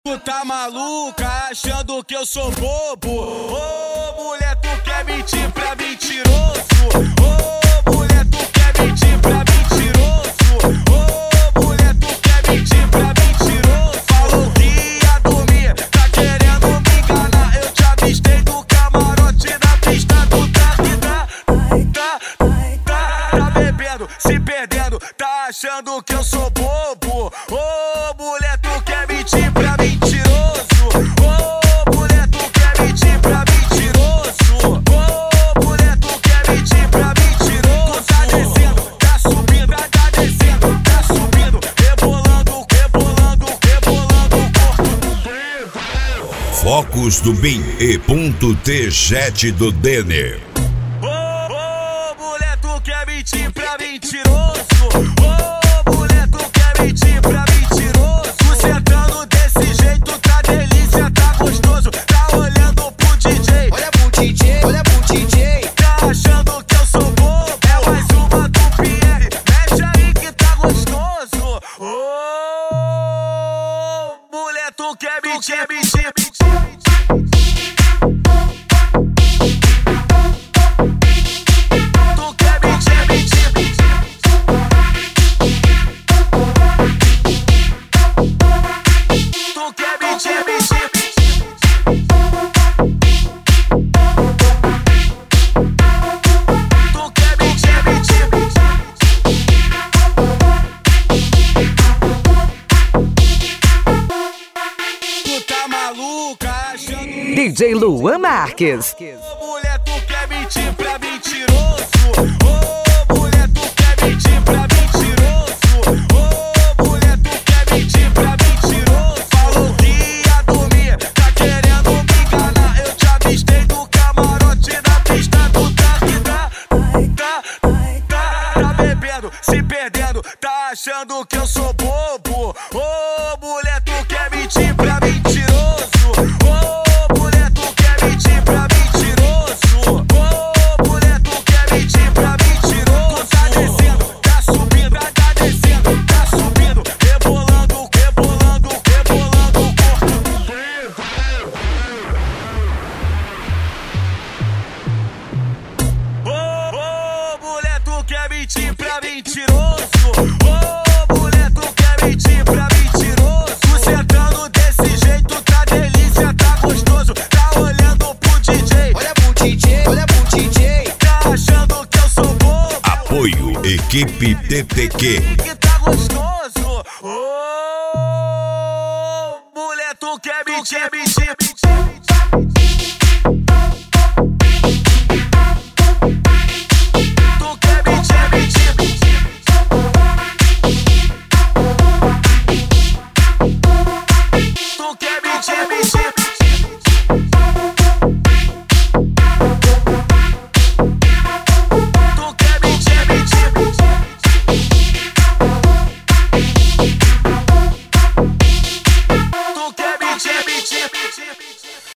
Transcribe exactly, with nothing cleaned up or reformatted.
Tu tá maluca, achando que eu sou bobo? Ô, oh, mulher, tu quer mentir pra mentiroso? Ô, oh, mulher, tu quer mentir pra mentiroso? Ô, oh, mulher, tu quer mentir pra mentiroso? Falou que ia dormir, tá querendo me enganar. Eu te avistei do camarote na pista do traque, tá? Tá, tá, tá bebendo, se perdendo, tá achando que eu sou bobo? Ô, oh, mulher, tu quer mentir pra mentiroso? Focos do Bim e ponto T-Jet do Denner. Ô, ô, mulher, tu quer mentir pra mentiroso? Ô, mulher, tu quer mentir pra mentiroso? Tu sentando desse jeito, tá delícia, tá gostoso. Tá olhando pro D J, olha pro D J, olha pro D J. Tá achando que eu sou bobo? É mais uma do Pierre, mexe aí que tá gostoso. Ô, mulher, tu quer mentir, mentir, mentir. D J Luan Marques. Ô, mulher, tu quer mentir pra mentiroso? Ô, mulher, tu quer mentir pra mentiroso? Ô, mulher, tu quer mentir pra mentiroso? Falou que ia dormir, tá querendo me enganar. Eu te avistei do camarote na pista do traque, tá? Tá, tá, tá bebendo, se perdendo, tá achando que eu sou bobo? Ô, mulher, tu quer mentir pra mentiroso? Quer mentir pra mentiroso? Ô, mulher, tu quer mentir pra mentiroso? Tu sentando desse jeito, tá delícia, tá gostoso. Tá olhando pro D J, olha pro D J, olha pro D J. Tá achando que eu sou bobo? Apoio Equipe T T Q. Que tá gostoso. Ô, mulher, tu quer mentir, mentir, mentir. Mentir, mentir.